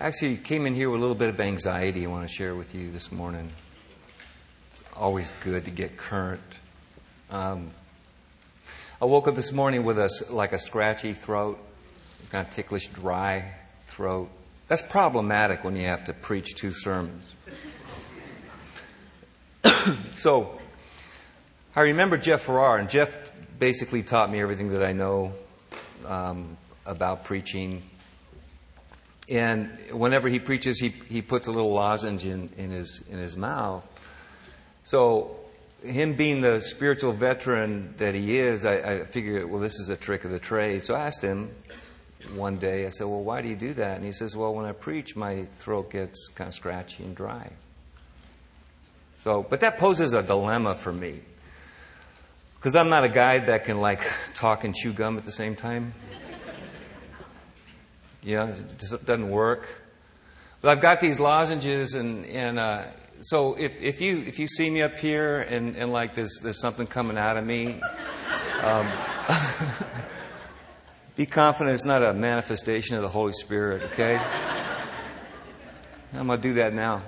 Actually, came in here with a little bit of anxiety I want to share with you this morning. It's always good to get current. I woke up this morning with a scratchy throat, kind of ticklish, dry throat. That's problematic when you have to preach 2 sermons. So, I remember Jeff Farrar, and Jeff basically taught me everything that I know about preaching. And whenever he preaches, he puts a little lozenge in his mouth. So, him being the spiritual veteran that he is, I figured, well, this is a trick of the trade. So I asked him one day, I said, well, why do you do that? And he says, well, when I preach, my throat gets kind of scratchy and dry. So, but that poses a dilemma for me. Because I'm not a guy that can, talk and chew gum at the same time. It just doesn't work. But I've got these lozenges, and so if you see me up here and there's something coming out of me, be confident it's not a manifestation of the Holy Spirit, okay? I'm going to do that now.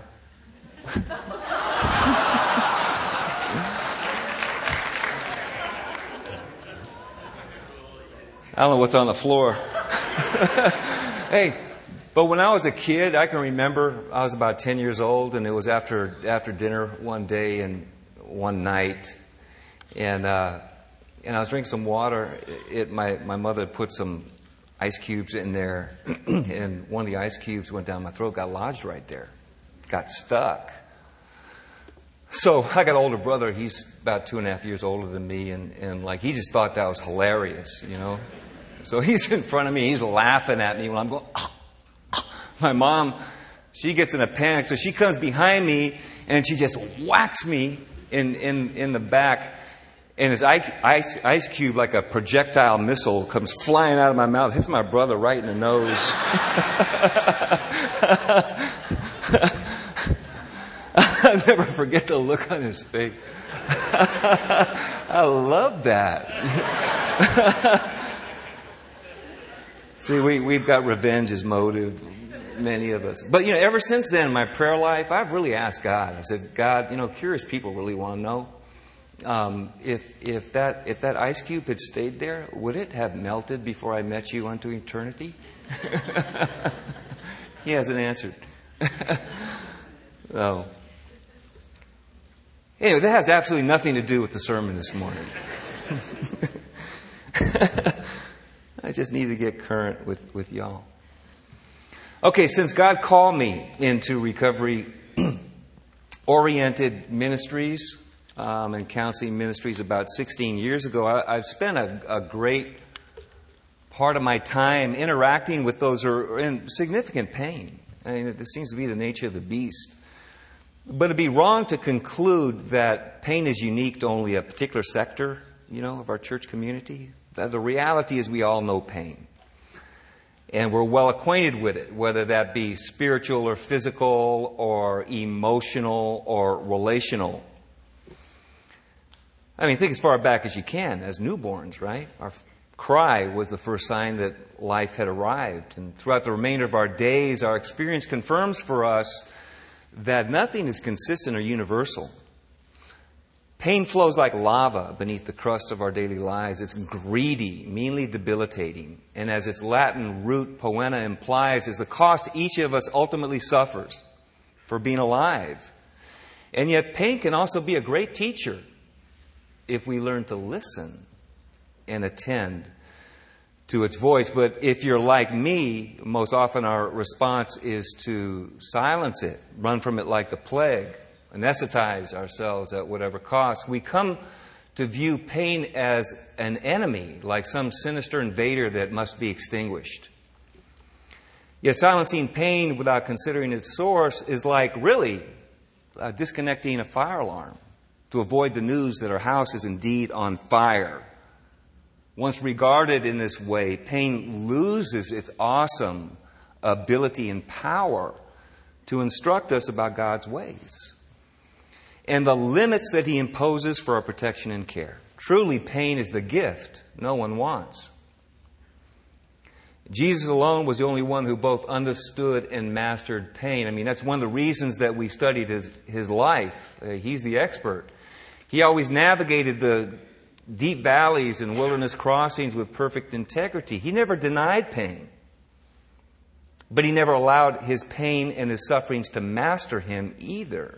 I don't know what's on the floor. Hey, but when I was a kid, I can remember I was about 10 years old, and it was after dinner one day and one night, and I was drinking some water. My mother had put some ice cubes in there, and one of the ice cubes went down my throat, got lodged right there, got stuck. So I got an older brother. He's about 2.5 years older than me, and he just thought that was hilarious, So he's in front of me. He's laughing at me when I'm going. My mom, she gets in a panic, so she comes behind me and she just whacks me in the back. And his ice cube, like a projectile missile, comes flying out of my mouth, hits my brother right in the nose. I'll never forget the look on his face. I love that. See, we've got revenge as motive, many of us. But, ever since then, in my prayer life, I've really asked God. I said, God, curious people really want to know. If that ice cube had stayed there, would it have melted before I met you unto eternity? He hasn't answered. So, anyway, that has absolutely nothing to do with the sermon this morning. I just need to get current with y'all. Okay, since God called me into recovery-oriented ministries and counseling ministries about 16 years ago, I've spent a great part of my time interacting with those who are in significant pain. I mean, this seems to be the nature of the beast. But it'd be wrong to conclude that pain is unique to only a particular sector, of our church community. The reality is we all know pain. And we're well acquainted with it, whether that be spiritual or physical or emotional or relational. I mean, think as far back as you can, as newborns, right? Our cry was the first sign that life had arrived. And throughout the remainder of our days, our experience confirms for us that nothing is consistent or universal. Pain flows like lava beneath the crust of our daily lives. It's greedy, meanly debilitating. And as its Latin root, poena, implies, is the cost each of us ultimately suffers for being alive. And yet pain can also be a great teacher if we learn to listen and attend to its voice. But if you're like me, most often our response is to silence it, run from it like the plague, anesthetize ourselves at whatever cost. We come to view pain as an enemy, like some sinister invader that must be extinguished. Yet silencing pain without considering its source is like really disconnecting a fire alarm to avoid the news that our house is indeed on fire. Once regarded in this way, pain loses its awesome ability and power to instruct us about God's ways and the limits that He imposes for our protection and care. Truly, pain is the gift no one wants. Jesus alone was the only one who both understood and mastered pain. I mean, that's one of the reasons that we studied his life. He's the expert. He always navigated the deep valleys and wilderness crossings with perfect integrity. He never denied pain. But he never allowed his pain and his sufferings to master him either.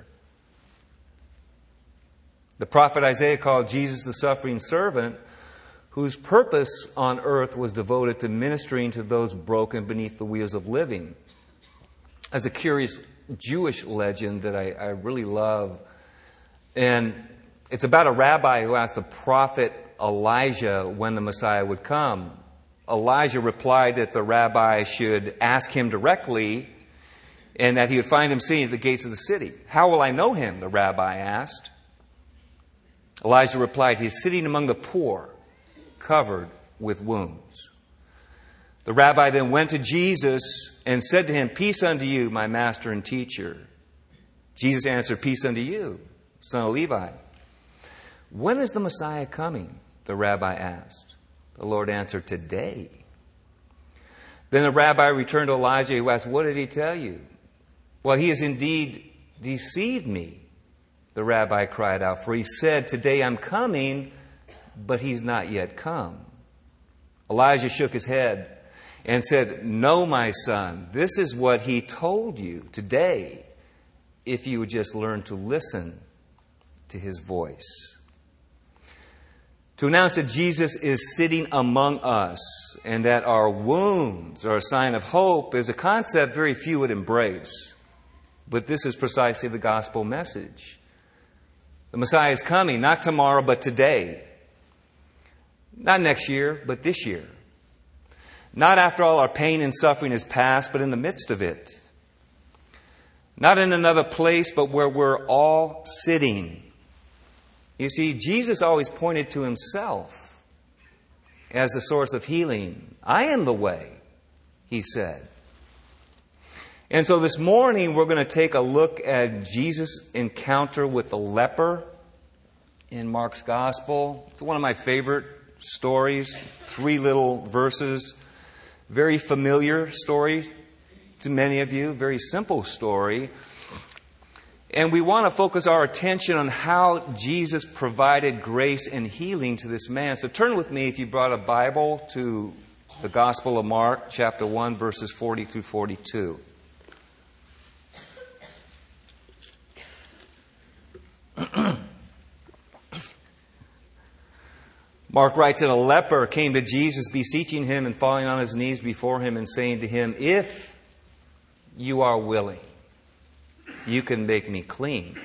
The prophet Isaiah called Jesus the suffering servant, whose purpose on earth was devoted to ministering to those broken beneath the wheels of living. As a curious Jewish legend that I really love. And it's about a rabbi who asked the prophet Elijah when the Messiah would come. Elijah replied that the rabbi should ask him directly and that he would find him sitting at the gates of the city. How will I know him? The rabbi asked. Elijah replied, he is sitting among the poor, covered with wounds. The rabbi then went to Jesus and said to him, peace unto you, my master and teacher. Jesus answered, peace unto you, son of Levi. When is the Messiah coming? The rabbi asked. The Lord answered, today. Then the rabbi returned to Elijah, who asked, what did he tell you? Well, he has indeed deceived me, the rabbi cried out, for he said, today I'm coming, but he's not yet come. Elijah shook his head and said, no, my son, this is what he told you today, if you would just learn to listen to his voice. To announce that Jesus is sitting among us and that our wounds are a sign of hope is a concept very few would embrace. But this is precisely the gospel message. The Messiah is coming, not tomorrow, but today. Not next year, but this year. Not after all our pain and suffering is past, but in the midst of it. Not in another place, but where we're all sitting. You see, Jesus always pointed to himself as the source of healing. I am the way, he said. And so this morning we're going to take a look at Jesus' encounter with the leper in Mark's Gospel. It's one of my favorite stories. 3 little verses. Very familiar story to many of you. Very simple story. And we want to focus our attention on how Jesus provided grace and healing to this man. So turn with me, if you brought a Bible, to the Gospel of Mark, chapter 1, verses 40 through 42. Mark writes that a leper came to Jesus, beseeching him and falling on his knees before him and saying to him, if you are willing, you can make me clean.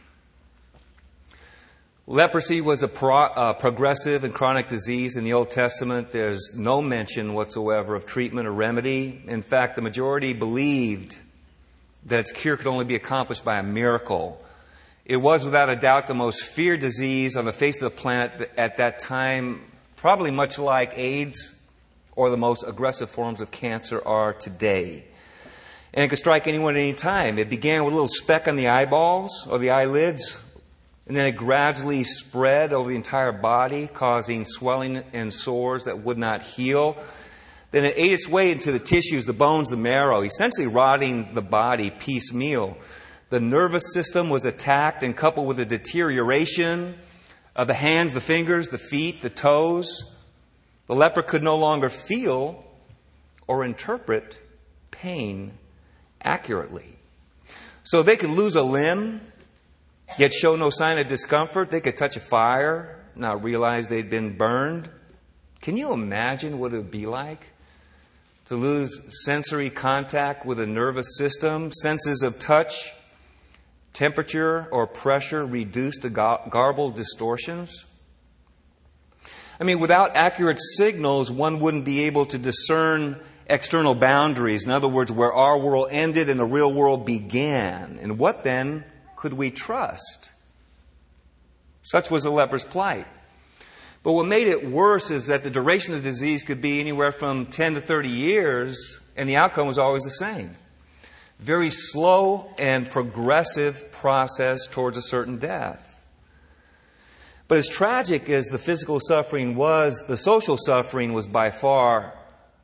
Leprosy was a progressive and chronic disease in the Old Testament. There's no mention whatsoever of treatment or remedy. In fact, the majority believed that its cure could only be accomplished by a miracle. It was without a doubt the most feared disease on the face of the planet at that time, probably much like AIDS or the most aggressive forms of cancer are today. And it could strike anyone at any time. It began with a little speck on the eyeballs or the eyelids, and then it gradually spread over the entire body, causing swelling and sores that would not heal. Then it ate its way into the tissues, the bones, the marrow, essentially rotting the body piecemeal. The nervous system was attacked, and coupled with the deterioration of the hands, the fingers, the feet, the toes, the leper could no longer feel or interpret pain accurately. So they could lose a limb, yet show no sign of discomfort. They could touch a fire, not realize they'd been burned. Can you imagine what it would be like to lose sensory contact with a nervous system, senses of touch, temperature, or pressure reduced to garbled distortions? I mean, without accurate signals, one wouldn't be able to discern external boundaries. In other words, where our world ended and the real world began. And what then could we trust? Such was the leper's plight. But what made it worse is that the duration of the disease could be anywhere from 10 to 30 years, and the outcome was always the same. Very slow and progressive process towards a certain death. But as tragic as the physical suffering was, the social suffering was by far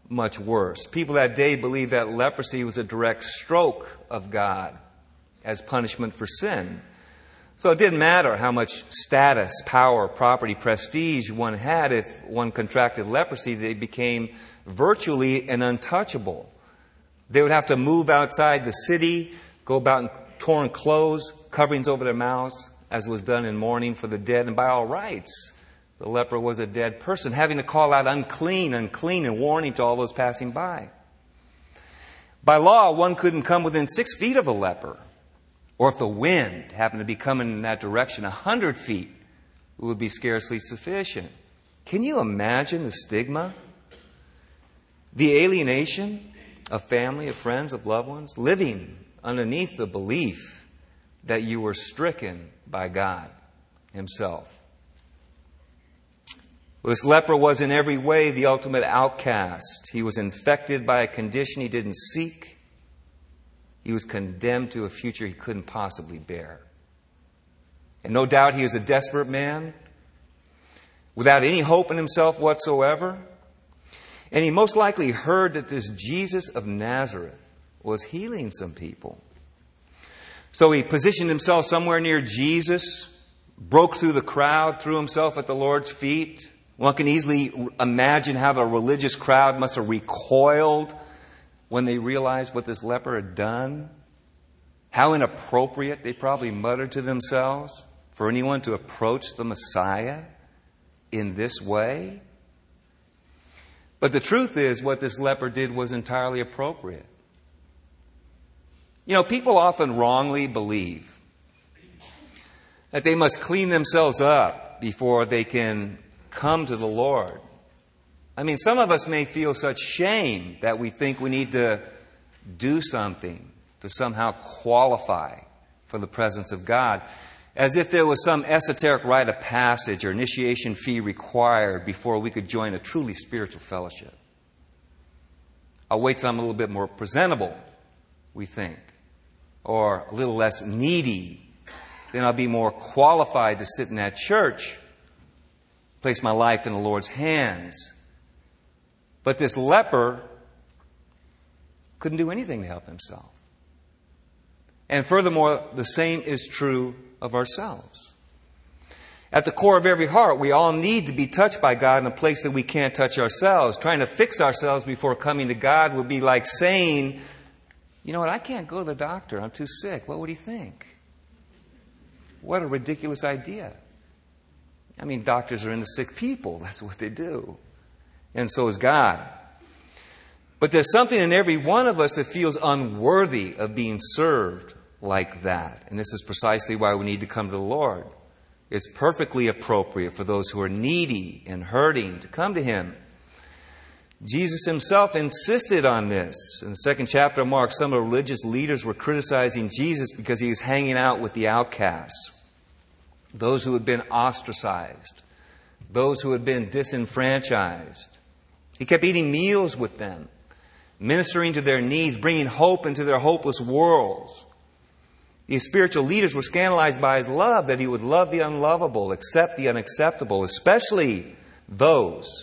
much worse. People that day believed that leprosy was a direct stroke of God as punishment for sin. So it didn't matter how much status, power, property, prestige one had. If one contracted leprosy, they became virtually an untouchable. They would have to move outside the city, go about in torn clothes, coverings over their mouths, as was done in mourning for the dead. And by all rights, the leper was a dead person, having to call out unclean, unclean, and warning to all those passing by. By law, one couldn't come within 6 feet of a leper. Or if the wind happened to be coming in that direction 100 feet, it would be scarcely sufficient. Can you imagine the stigma? The alienation of family, of friends, of loved ones, living underneath the belief that you were stricken by God Himself. Well, this leper was in every way the ultimate outcast. He was infected by a condition he didn't seek. He was condemned to a future he couldn't possibly bear. And no doubt he was a desperate man, without any hope in himself whatsoever. And he most likely heard that this Jesus of Nazareth was healing some people. So he positioned himself somewhere near Jesus, broke through the crowd, threw himself at the Lord's feet. One can easily imagine how the religious crowd must have recoiled when they realized what this leper had done. How inappropriate, they probably muttered to themselves, for anyone to approach the Messiah in this way. But the truth is, what this leper did was entirely appropriate. You know, people often wrongly believe that they must clean themselves up before they can come to the Lord. I mean, some of us may feel such shame that we think we need to do something to somehow qualify for the presence of God, as if there was some esoteric rite of passage or initiation fee required before we could join a truly spiritual fellowship. I'll wait till I'm a little bit more presentable, we think, or a little less needy. Then I'll be more qualified to sit in that church, place my life in the Lord's hands. But this leper couldn't do anything to help himself. And furthermore, the same is true of ourselves. At the core of every heart, we all need to be touched by God in a place that we can't touch ourselves. Trying to fix ourselves before coming to God would be like saying, you know what, I can't go to the doctor. I'm too sick. What would he think? What a ridiculous idea. I mean, doctors are into sick people. That's what they do. And so is God. But there's something in every one of us that feels unworthy of being served like that. And this is precisely why we need to come to the Lord. It's perfectly appropriate for those who are needy and hurting to come to Him. Jesus Himself insisted on this. In the second chapter of Mark, some of the religious leaders were criticizing Jesus because He was hanging out with the outcasts, those who had been ostracized, those who had been disenfranchised. He kept eating meals with them, ministering to their needs, bringing hope into their hopeless worlds. These spiritual leaders were scandalized by His love, that He would love the unlovable, accept the unacceptable, especially those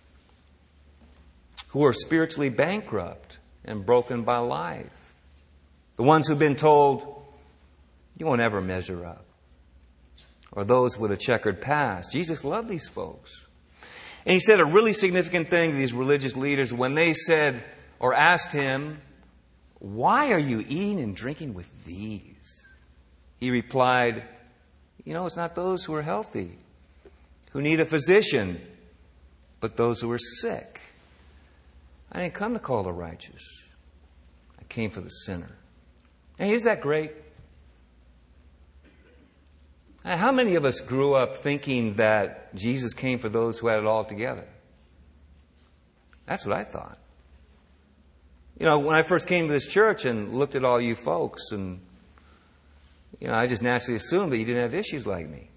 who are spiritually bankrupt and broken by life. The ones who've been told, you won't ever measure up. Or those with a checkered past. Jesus loved these folks. And He said a really significant thing to these religious leaders when they said or asked Him, why are you eating and drinking with these? He replied, you know, it's not those who are healthy, who need a physician, but those who are sick. I didn't come to call the righteous. I came for the sinner. And isn't that great? How many of us grew up thinking that Jesus came for those who had it all together? That's what I thought. You know, when I first came to this church and looked at all you folks, and I just naturally assumed that you didn't have issues like me.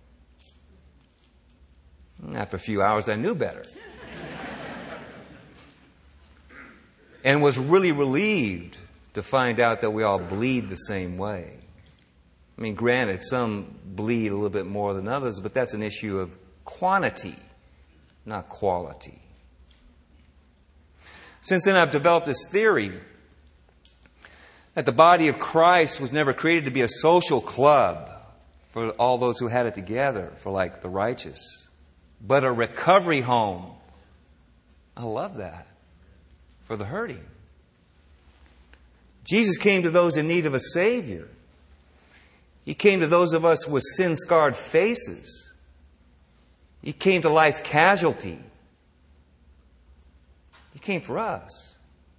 After a few hours, I knew better. And was really relieved to find out that we all bleed the same way. I mean, granted, some bleed a little bit more than others, but that's an issue of quantity, not quality. Since then, I've developed this theory that the body of Christ was never created to be a social club for all those who had it together, for like the righteous, but a recovery home. I love that. For the hurting. Jesus came to those in need of a Savior. He came to those of us with sin-scarred faces. He came to life's casualty. He came for us.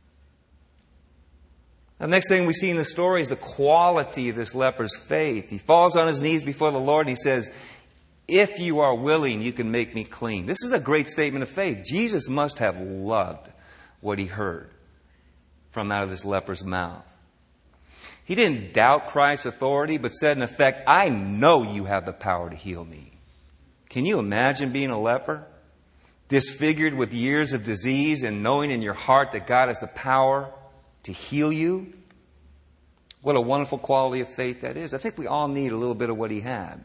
The next thing we see in the story is the quality of this leper's faith. He falls on his knees before the Lord and he says, "If you are willing, you can make me clean." This is a great statement of faith. Jesus must have loved what he heard from out of this leper's mouth. He didn't doubt Christ's authority, but said in effect, "I know you have the power to heal me." Can you imagine being a leper? Disfigured with years of disease and knowing in your heart that God has the power to heal you? What a wonderful quality of faith that is. I think we all need a little bit of what he had.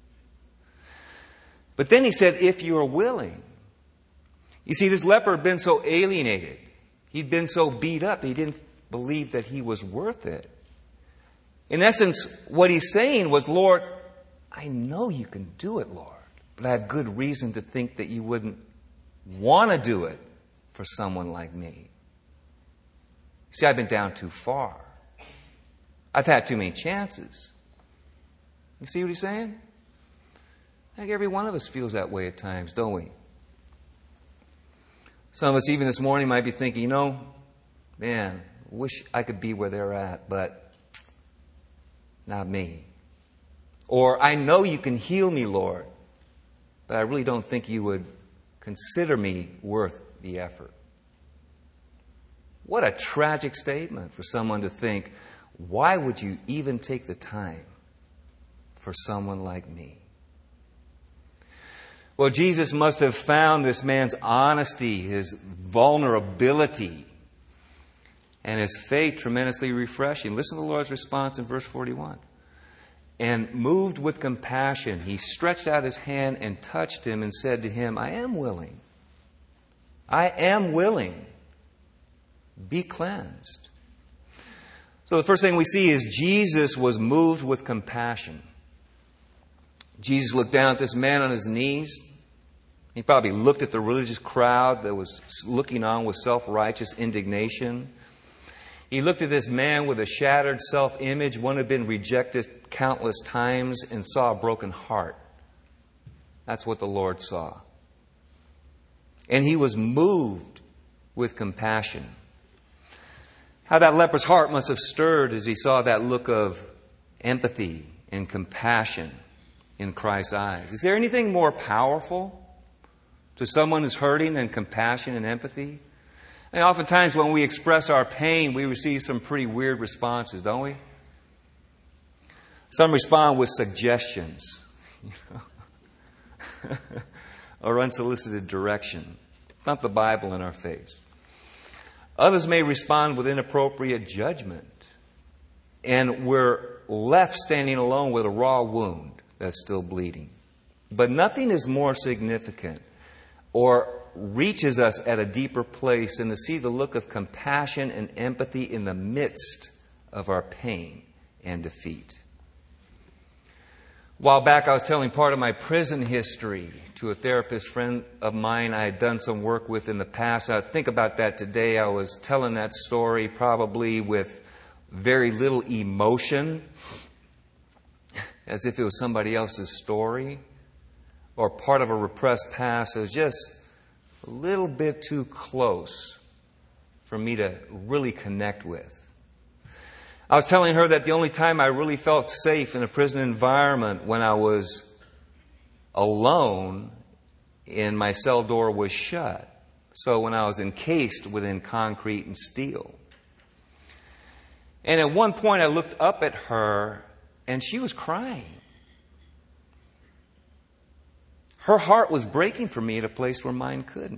But then he said, "If you are willing." You see, this leper had been so alienated. He'd been so beat up. He didn't believe that he was worth it. In essence, what he's saying was, "Lord, I know you can do it, Lord. But I have good reason to think that you wouldn't want to do it for someone like me. See, I've been down too far. I've had too many chances." You see what he's saying? I think every one of us feels that way at times, don't we? Some of us even this morning might be thinking, man, wish I could be where they're at, but not me. Or, "I know you can heal me, Lord, but I really don't think you would consider me worth the effort." What a tragic statement for someone to think, why would you even take the time for someone like me? Well, Jesus must have found this man's honesty, his vulnerability, and his faith tremendously refreshing. Listen to the Lord's response in verse 41. "And moved with compassion, he stretched out his hand and touched him and said to him, 'I am willing. I am willing. Be cleansed.'" So the first thing we see is Jesus was moved with compassion. Jesus looked down at this man on his knees. He probably looked at the religious crowd that was looking on with self-righteous indignation. He looked at this man with a shattered self-image, one who had been rejected countless times, and saw a broken heart. That's what the Lord saw. And he was moved with compassion. How that leper's heart must have stirred as he saw that look of empathy and compassion in Christ's eyes. Is there anything more powerful to someone who's hurting than compassion and empathy? And oftentimes when we express our pain, we receive some pretty weird responses, don't we? Some respond with suggestions, or unsolicited direction. Dump the Bible in our face. Others may respond with inappropriate judgment. And we're left standing alone with a raw wound that's still bleeding. But nothing is more significant or reaches us at a deeper place than to see the look of compassion and empathy in the midst of our pain and defeat. A while back, I was telling part of my prison history to a therapist friend of mine I had done some work with in the past. I think about that today. I was telling that story probably with very little emotion, as if it was somebody else's story or part of a repressed past. It was just a little bit too close for me to really connect with. I was telling her that the only time I really felt safe in a prison environment when I was alone and my cell door was shut. So when I was encased within concrete and steel. And at one point I looked up at her and she was crying. Her heart was breaking for me at a place where mine couldn't.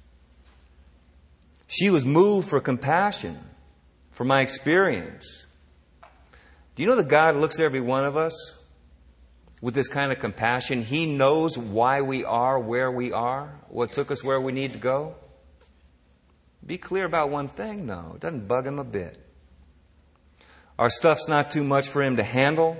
She was moved for compassion, for my experience. Do you know that God looks at every one of us with this kind of compassion? He knows why we are where we are, what took us where we need to go. Be clear about one thing, though. It doesn't bug him a bit. Our stuff's not too much for him to handle.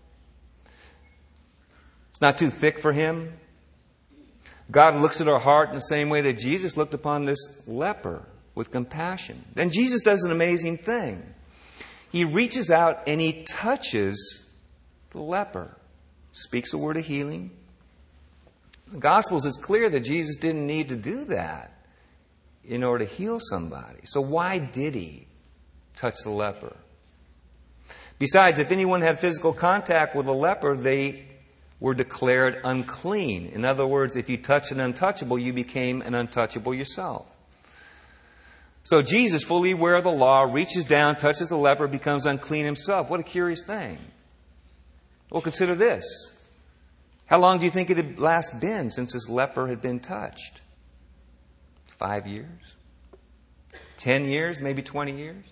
It's not too thick for him. God looks at our heart in the same way that Jesus looked upon this leper, with compassion. Then Jesus does an amazing thing. He reaches out and he touches the leper. Speaks a word of healing. The Gospels, it's clear that Jesus didn't need to do that in order to heal somebody. So why did he touch the leper? Besides, if anyone had physical contact with a leper, they were declared unclean. In other words, if you touched an untouchable, you became an untouchable yourself. So Jesus, fully aware of the law, reaches down, touches the leper, becomes unclean himself. What a curious thing. Well, consider this. How long do you think it had last been since this leper had been touched? 5 years? 10 years? Maybe 20 years?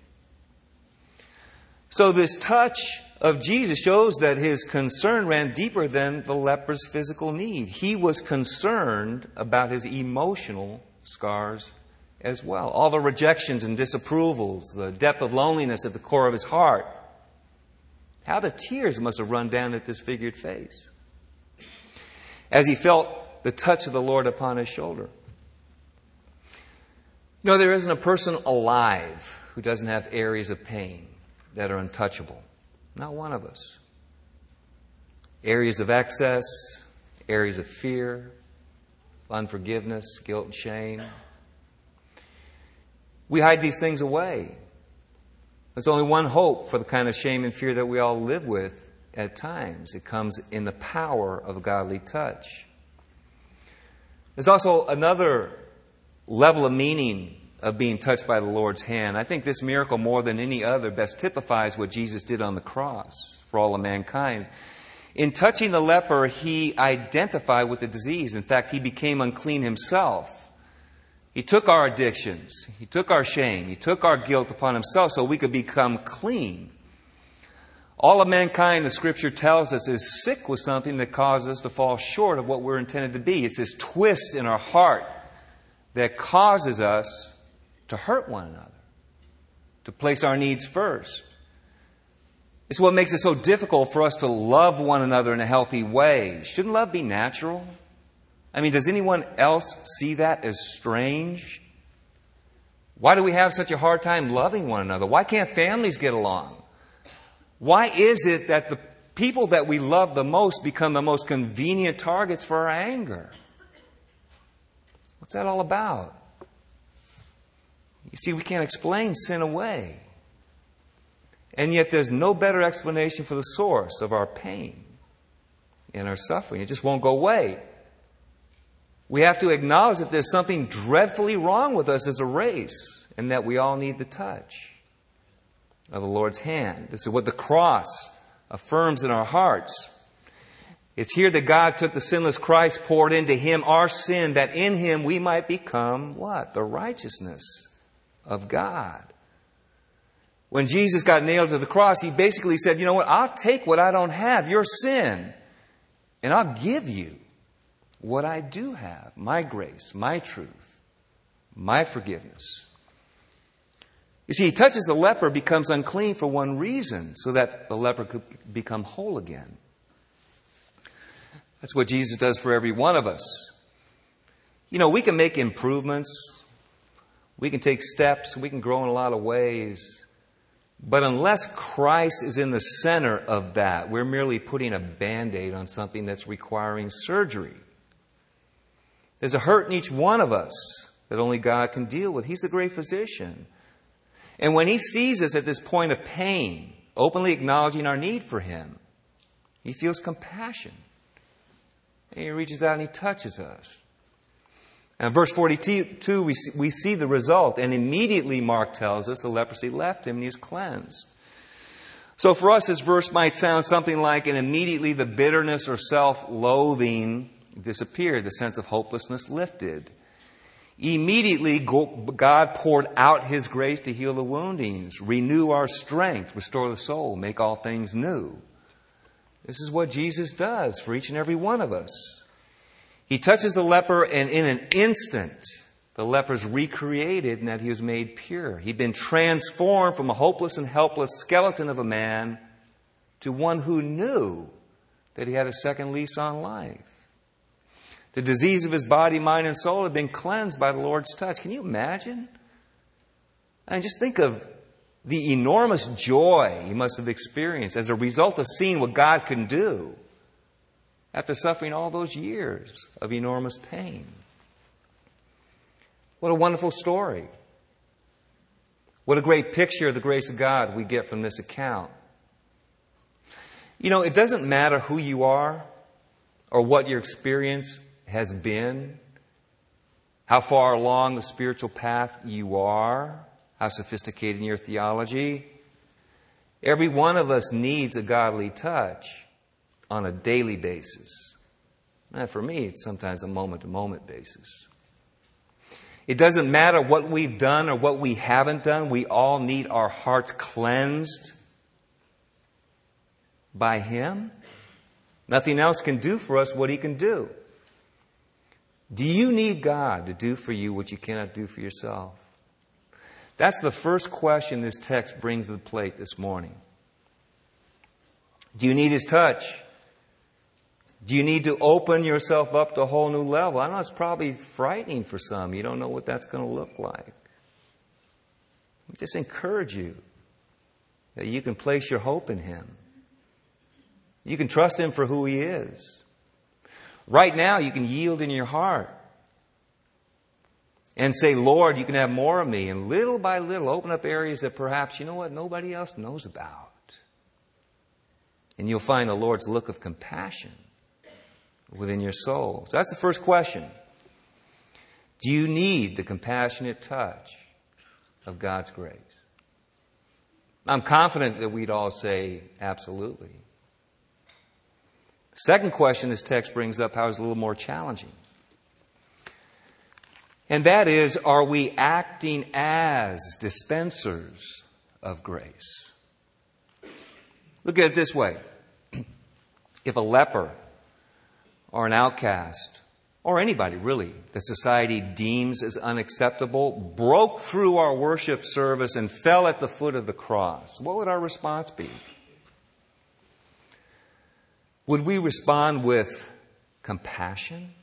So this touch of Jesus shows that his concern ran deeper than the leper's physical need. He was concerned about his emotional scars as well. All the rejections and disapprovals, the depth of loneliness at the core of his heart. How the tears must have run down at this figured face as he felt the touch of the Lord upon his shoulder. You know, there isn't a person alive who doesn't have areas of pain that are untouchable. Not one of us. Areas of excess, areas of fear, unforgiveness, guilt and shame. We hide these things away. There's only one hope for the kind of shame and fear that we all live with at times. It comes in the power of a godly touch. There's also another level of meaning of being touched by the Lord's hand. I think this miracle, more than any other, best typifies what Jesus did on the cross for all of mankind. In touching the leper, he identified with the disease. In fact, he became unclean himself. He took our addictions. He took our shame. He took our guilt upon himself so we could become clean. All of mankind, the Scripture tells us, is sick with something that causes us to fall short of what we're intended to be. It's this twist in our heart that causes us to hurt one another, to place our needs first. It's what makes it so difficult for us to love one another in a healthy way. Shouldn't love be natural? I mean, does anyone else see that as strange? Why do we have such a hard time loving one another? Why can't families get along? Why is it that the people that we love the most become the most convenient targets for our anger? What's that all about? You see, we can't explain sin away. And yet there's no better explanation for the source of our pain and our suffering. It just won't go away. We have to acknowledge that there's something dreadfully wrong with us as a race, and that we all need the touch of the Lord's hand. This is what the cross affirms in our hearts. It's here that God took the sinless Christ, poured into Him our sin, that in Him we might become what? The righteousness of God. When Jesus got nailed to the cross, He basically said, you know what? I'll take what I don't have, your sin, and I'll give you what I do have, my grace, my truth, my forgiveness. You see, He touches the leper, becomes unclean for one reason, so that the leper could become whole again. That's what Jesus does for every one of us. You know, we can make improvements. We can take steps. We can grow in a lot of ways. But unless Christ is in the center of that, we're merely putting a Band-Aid on something that's requiring surgery. There's a hurt in each one of us that only God can deal with. He's the great physician. And when He sees us at this point of pain, openly acknowledging our need for Him, He feels compassion. And He reaches out and He touches us. And in verse 42, we see the result. And immediately, Mark tells us, the leprosy left him and he is cleansed. So for us, this verse might sound something like, and immediately the bitterness or self-loathing disappeared, the sense of hopelessness lifted. Immediately, God poured out His grace to heal the woundings, renew our strength, restore the soul, make all things new. This is what Jesus does for each and every one of us. He touches the leper, and in an instant, the leper's recreated and that he was made pure. He'd been transformed from a hopeless and helpless skeleton of a man to one who knew that he had a second lease on life. The disease of his body, mind, and soul had been cleansed by the Lord's touch. Can you imagine? And just think of the enormous joy he must have experienced as a result of seeing what God can do after suffering all those years of enormous pain. What a wonderful story. What a great picture of the grace of God we get from this account. You know, it doesn't matter who you are or what your experience has been, how far along the spiritual path you are, how sophisticated in your theology. Every one of us needs a godly touch on a daily basis. And for me, it's sometimes a moment-to-moment basis. It doesn't matter what we've done or what we haven't done. We all need our hearts cleansed by Him. Nothing else can do for us what He can do. Do you need God to do for you what you cannot do for yourself? That's the first question this text brings to the plate this morning. Do you need His touch? Do you need to open yourself up to a whole new level? I know it's probably frightening for some. You don't know what that's going to look like. I just encourage you that you can place your hope in Him. You can trust Him for who He is. Right now, you can yield in your heart and say, Lord, you can have more of me. And little by little, open up areas that perhaps, you know what, nobody else knows about. And you'll find the Lord's look of compassion within your soul. So that's the first question. Do you need the compassionate touch of God's grace? I'm confident that we'd all say absolutely. Second question this text brings up, is a little more challenging. And that is, are we acting as dispensers of grace? Look at it this way. If a leper or an outcast, or anybody really that society deems as unacceptable, broke through our worship service and fell at the foot of the cross, what would our response be? Would we respond with compassion?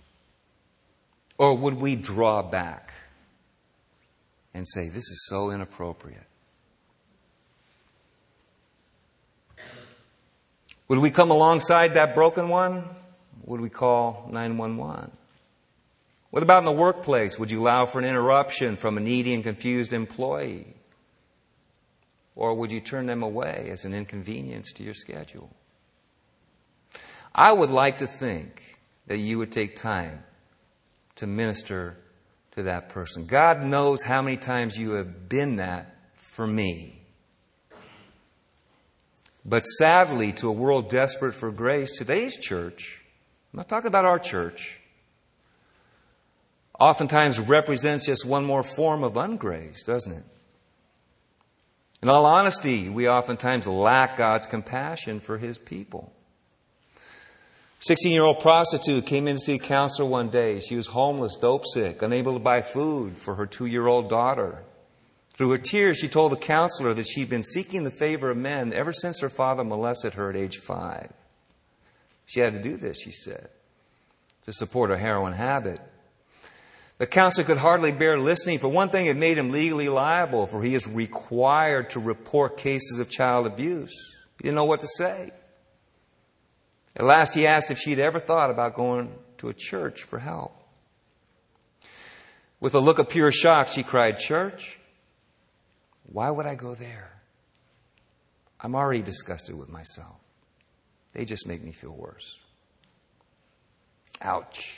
Or would we draw back and say, this is so inappropriate? Would we come alongside that broken one? Would we call 911? What about in the workplace? Would you allow for an interruption from a needy and confused employee? Or would you turn them away as an inconvenience to your schedule? I would like to think that you would take time to minister to that person. God knows how many times you have been that for me. But sadly, to a world desperate for grace, today's church, I'm not talking about our church, oftentimes represents just one more form of ungrace, doesn't it? In all honesty, we oftentimes lack God's compassion for His people. 16-year-old prostitute came in to see a counselor one day. She was homeless, dope sick, unable to buy food for her 2-year-old daughter. Through her tears, she told the counselor that she'd been seeking the favor of men ever since her father molested her at age 5. She had to do this, she said, to support her heroin habit. The counselor could hardly bear listening. For one thing, it made him legally liable, for he is required to report cases of child abuse. He didn't know what to say. At last, he asked if she'd ever thought about going to a church for help. With a look of pure shock, she cried, "Church? Why would I go there? I'm already disgusted with myself. They just make me feel worse." Ouch.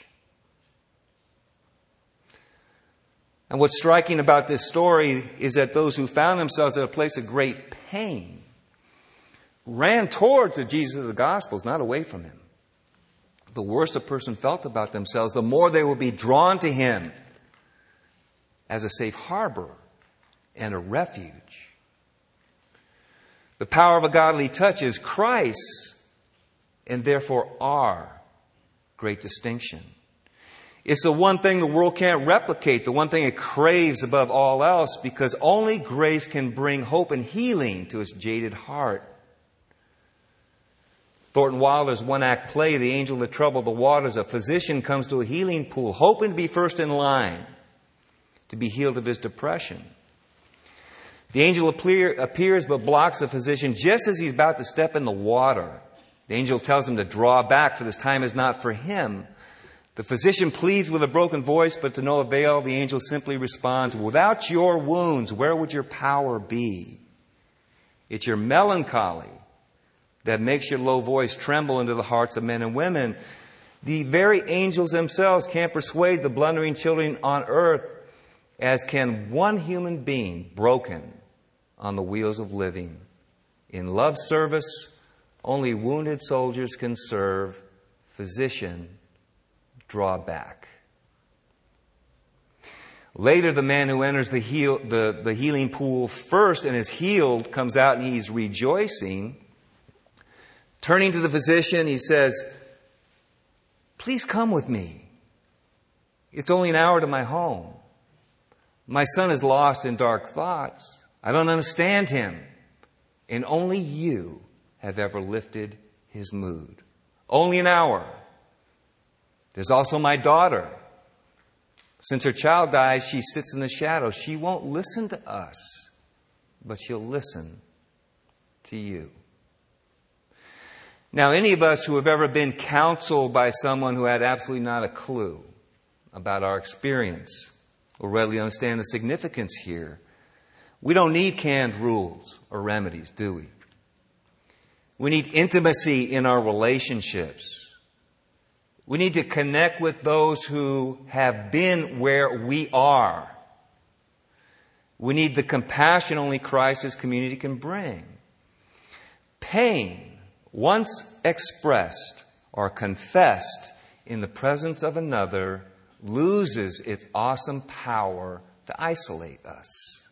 And what's striking about this story is that those who found themselves at a place of great pain ran towards the Jesus of the Gospels, not away from Him. The worse a person felt about themselves, the more they would be drawn to Him as a safe harbor and a refuge. The power of a godly touch is Christ's and therefore our great distinction. It's the one thing the world can't replicate, the one thing it craves above all else, because only grace can bring hope and healing to its jaded heart. Thornton Wilder's one-act play, The Angel That Troubled the Waters, a physician comes to a healing pool, hoping to be first in line to be healed of his depression. The angel appears but blocks the physician just as he's about to step in the water. The angel tells him to draw back, for this time is not for him. The physician pleads with a broken voice, but to no avail. The angel simply responds, without your wounds, where would your power be? It's your melancholy that makes your low voice tremble into the hearts of men and women. The very angels themselves can't persuade the blundering children on earth, as can one human being broken on the wheels of living. In love service, only wounded soldiers can serve. Physician, draw back. Later, the man who enters the healing pool first and is healed comes out and he's rejoicing. Turning to the physician, he says, please come with me. It's only an hour to my home. My son is lost in dark thoughts. I don't understand him. And only you have ever lifted his mood. Only an hour. There's also my daughter. Since her child dies, she sits in the shadows. She won't listen to us, but she'll listen to you. Now, any of us who have ever been counseled by someone who had absolutely not a clue about our experience will readily understand the significance here. We don't need canned rules or remedies, do we? We need intimacy in our relationships. We need to connect with those who have been where we are. We need the compassion only Christ as community can bring. Pain, once expressed or confessed in the presence of another, loses its awesome power to isolate us.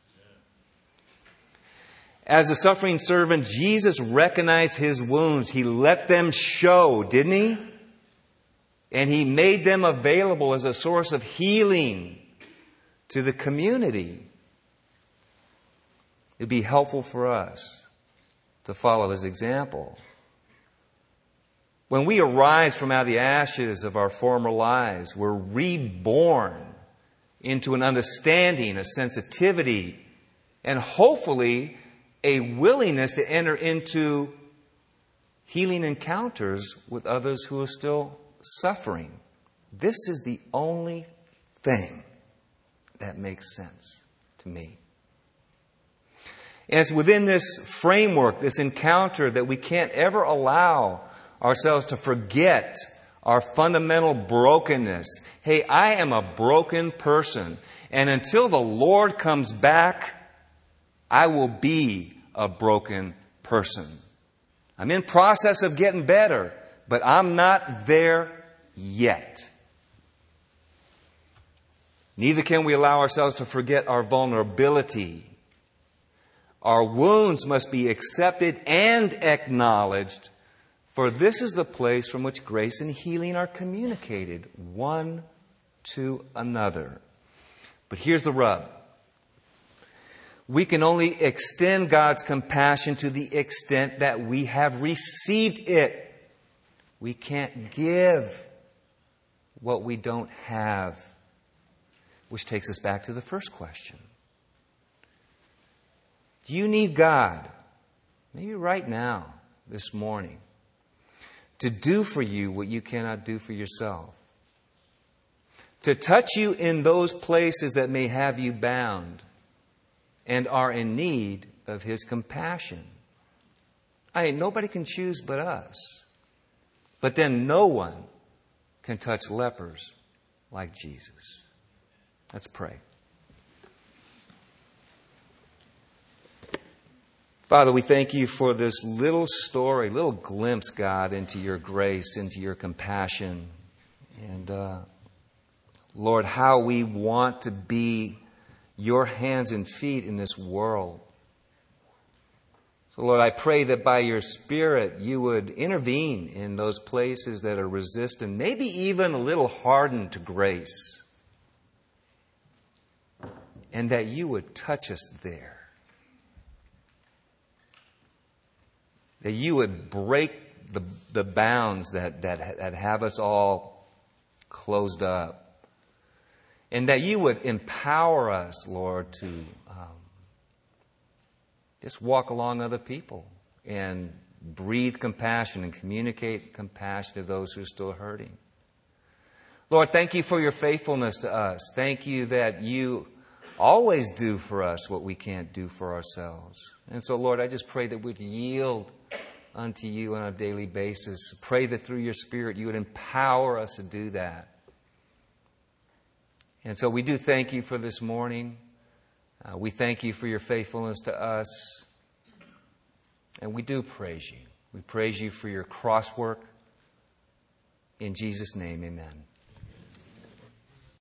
As a suffering servant, Jesus recognized his wounds. He let them show, didn't he? And he made them available as a source of healing to the community. It'd be helpful for us to follow his example. When we arise from out of the ashes of our former lives, we're reborn into an understanding, a sensitivity, and hopefully a willingness to enter into healing encounters with others who are still suffering. This is the only thing that makes sense to me. And it's within this framework, this encounter, that we can't ever allow ourselves to forget our fundamental brokenness. Hey, I am a broken person, and until the Lord comes back, I will be a broken person. I'm in process of getting better, but I'm not there yet. Neither can we allow ourselves to forget our vulnerability. Our wounds must be accepted and acknowledged, for this is the place from which grace and healing are communicated one to another. But here's the rub. We can only extend God's compassion to the extent that we have received it. We can't give what we don't have. Which takes us back to the first question. Do you need God, maybe right now, this morning, to do for you what you cannot do for yourself? To touch you in those places that may have you bound and are in need of his compassion? Nobody can choose but us. But then no one can touch lepers like Jesus. Let's pray. Father, we thank you for this little story, little glimpse, God, into your grace, into your compassion. And Lord, how we want to be your hands and feet in this world. So, Lord, I pray that by your Spirit you would intervene in those places that are resistant, maybe even a little hardened to grace, and that you would touch us there. That you would break the bounds that have us all closed up. And that you would empower us, Lord, to just walk along other people and breathe compassion and communicate compassion to those who are still hurting. Lord, thank you for your faithfulness to us. Thank you that you always do for us what we can't do for ourselves. And so, Lord, I just pray that we'd yield unto you on a daily basis. Pray that through your Spirit you would empower us to do that. And so we do thank you for this morning. We thank you for your faithfulness to us. And we do praise you. We praise you for your cross work. In Jesus' name, amen.